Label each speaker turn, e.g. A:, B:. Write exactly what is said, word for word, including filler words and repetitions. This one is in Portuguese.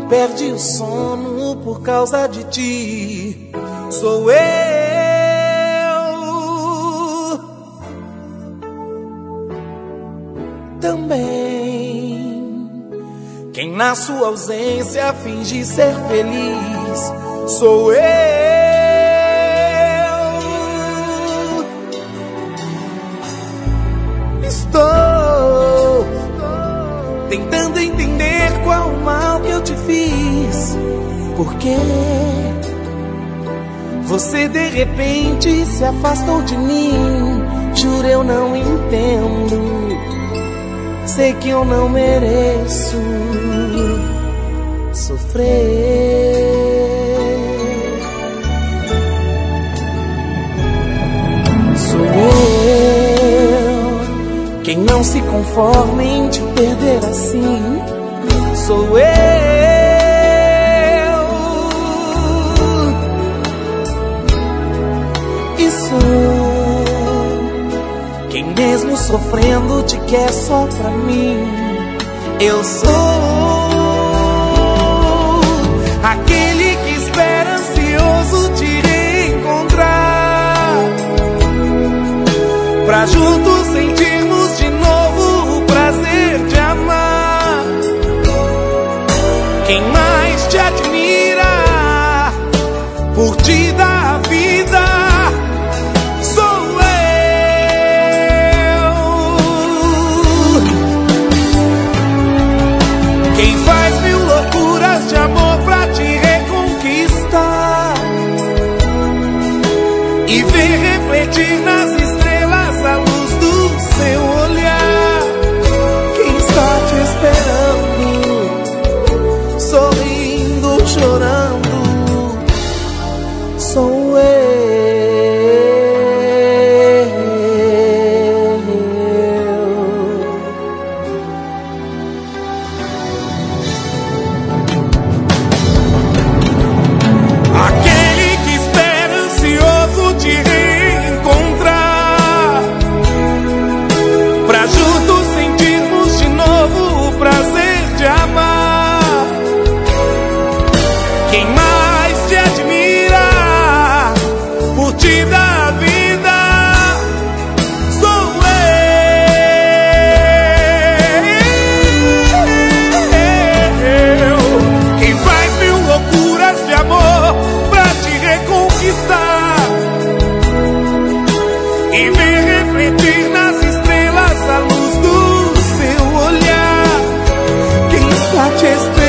A: perde o sono por causa de ti. Sou eu também, quem na sua ausência finge ser feliz. Sou eu. Estou tentando entender qual o mal que eu te fiz. Por quê? Você de repente se afastou de mim. Juro, eu não entendo. Sei que eu não mereço sofrer. Sou eu quem não se conforma em te perder assim. Sou eu e sou quem mesmo sofrendo te quer só pra mim. Eu sou aquele que espera ansioso te reencontrar, pra juntos sentirmos de novo o prazer de amar. Quem mais te admira por te dar a vida sou eu. Quem faz mil loucuras de amor pra te reconquistar e ver refletir nas estrelas a luz do seu olhar. Quem está te esperando, sorrindo, chorando, sou eu. Aquele que espera ansioso te reencontrar, pra juntos sentirmos de novo o prazer de amar. Quem mais te admira por te dar a vida sou eu. Quem faz mil loucuras de amor pra te reconquistar e ver refletir nas estrelas a luz do seu olhar. Quem está te esperando,